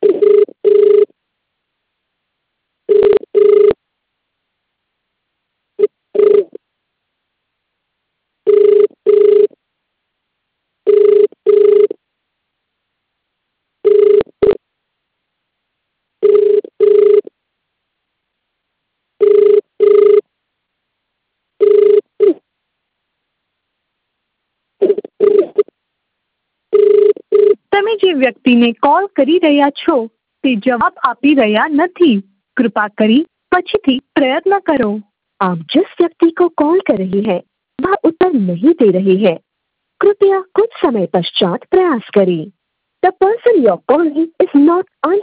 તમે જે વ્યક્તિને કોલ કરી રહ્યા છો તે જવાબ આપી રહ્યા નથી। कृपा કરી પછીથી પ્રયત્ન કરો। आप जिस व्यक्ति को कॉल कर रही हैं वह उत्तर नहीं दे रही है। कृपया कुछ समय पश्चात प्रयास करें। The person you are calling is not